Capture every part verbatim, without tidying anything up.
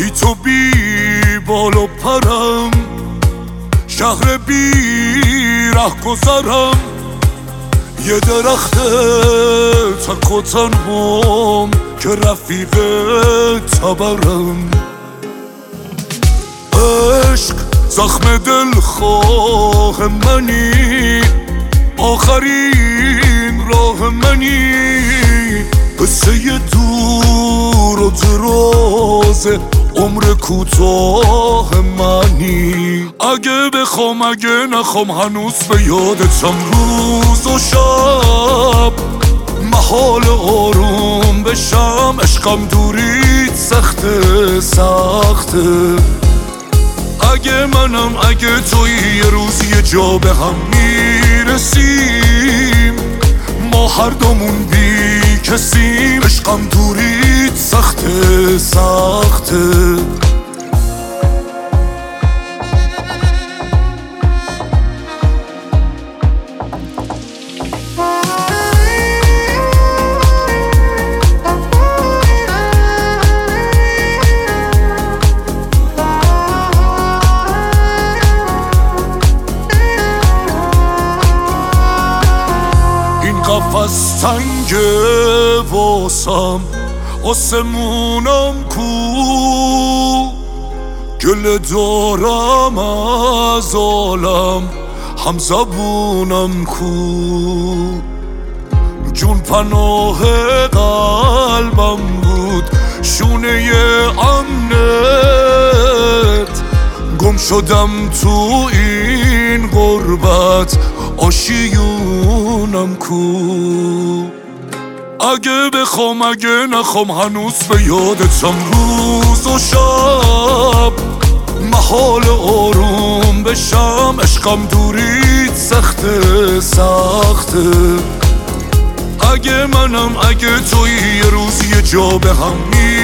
بی تو بی بال و پرم، شهر بی ره گذرم، یه درخت تک و تنهام که رفیق تبرم. عشق زخم دلخواه منی، آخرین راه منی، قصه دور و دراز عمر کوتاه منی. اگه بخوام اگه نخوام هنوز به یادتم روز و شب، محال آروم بشم، عشقم دوریت سخته سخته. اگه منم اگه توی یه روز یه جا به هم میرسیم، ما هر دومون بی کسیم، عشقم دوریت سخته سخته. قفص تنگه واسم، آسمونم کو، گله دارم از عالم، هم زبونم کو. جون پناه قلبم بود، شونه امنت، گم شدم تو این غربت، آشیونم کو. اگه بخوام اگه نخوام هنوز به یادتم روز و شب، محال آروم بشم، عشقم دوریت سخته سخته. اگه منم اگه توی یه روز یه جا به هم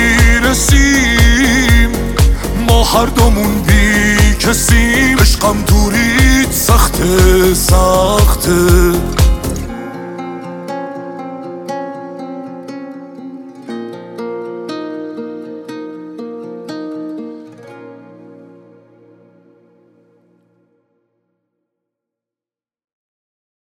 میرسیم، ما هر دومون بی کسیم، عشقم دوریت سخته سخته.